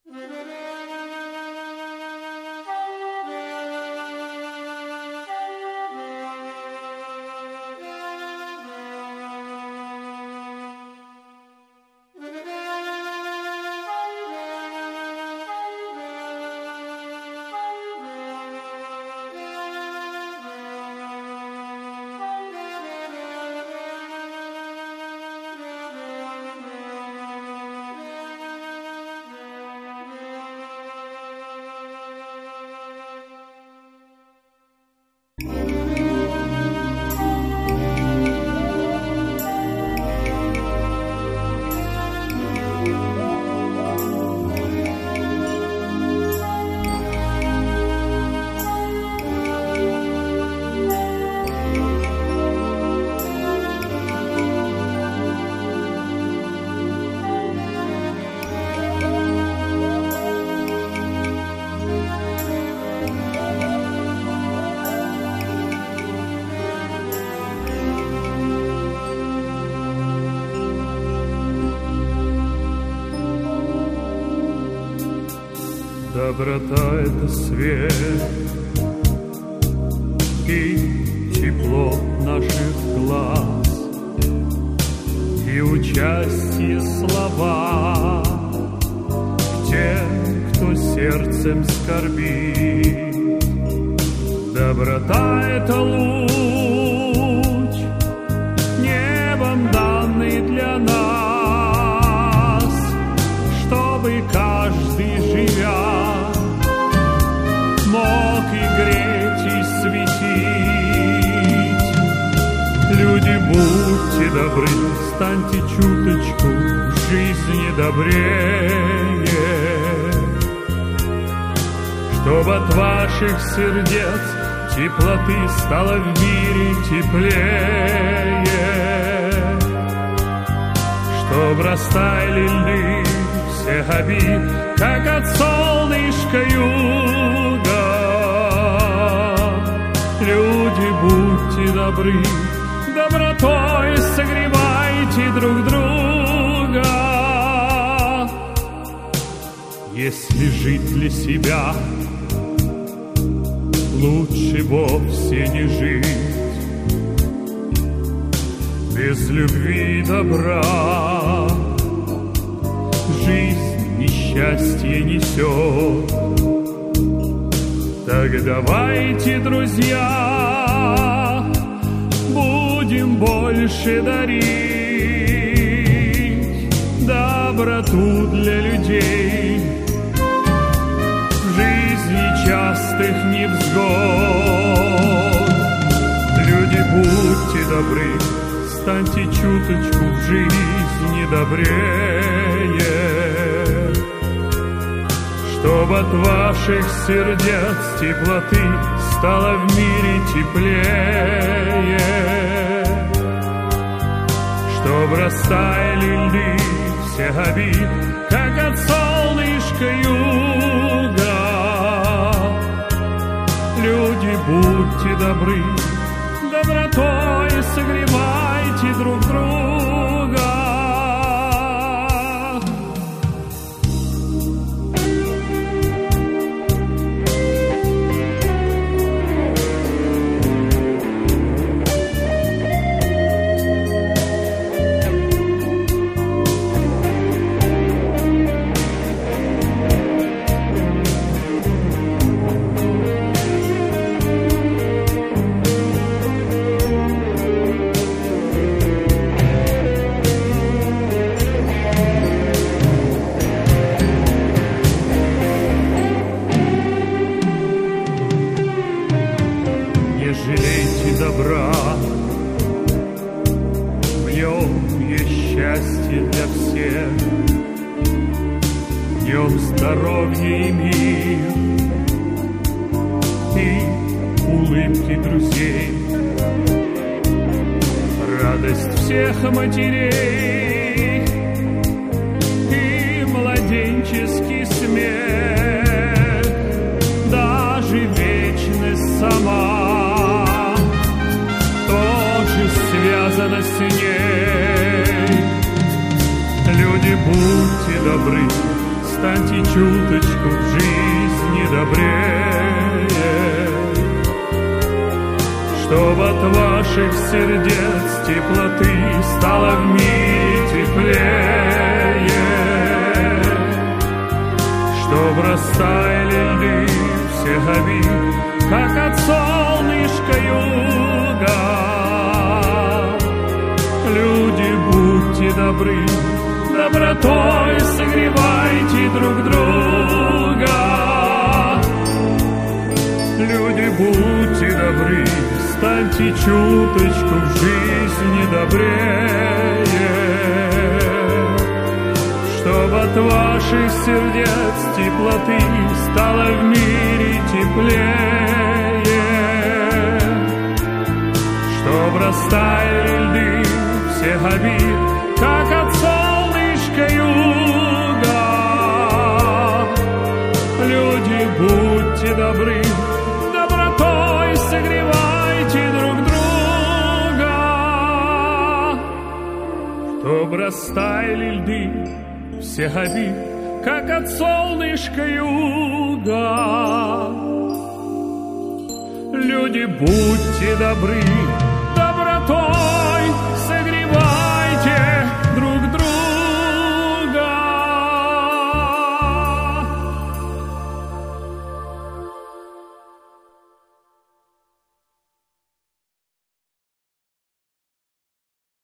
Доброта — это свет и тепло наших глаз, и участие слова к тем, кто сердцем скорбит. Доброта — это луч, небом данный для нас, чтобы каждый, живя, мог и греть, и светить. Люди, будьте добры, станьте чуточку в жизни добрее, чтоб от ваших сердец теплоты стало в мире теплее, чтоб растаяли льды всех обид, как от солнышка юга. Люди, будьте добры, добротой согревайте друг друга. Если жить для себя, лучше вовсе не жить. Без любви и добра жизнь несчастье несет. Так давайте, друзья, будем больше дарить доброту для людей в жизни частых невзгод. Люди, будьте добры, станьте чуточку в жизни добрее, чтоб от ваших сердец теплоты стало в мире теплее, чтоб растаяли льды всех обид, как от солнышка юга. Люди, будьте добры, добротой согревайте друг друга. Добра, в нем есть счастье для всех, в нем здоровье и мир, и улыбки друзей, радость всех матерей и младенческий смех, даже вечность сама связано с ней. Люди, будьте добры, станьте чуточку в жизни добрее, чтоб от ваших сердец теплоты стало в мире теплее, чтоб растаяли льды всех обид, как от солнышка юга. Люди, будьте добры, добротой согревайте друг друга. Люди, будьте добры, станьте чуточку в жизни добрее, чтоб от ваших сердец теплоты стало в мире теплее, чтоб растаяли льды всех обид, как от солнышка юга. Люди, будьте добры, добротой согревайте друг друга, чтоб растаяли льды всех обид, как от солнышка юга. Люди, будьте добры, добротой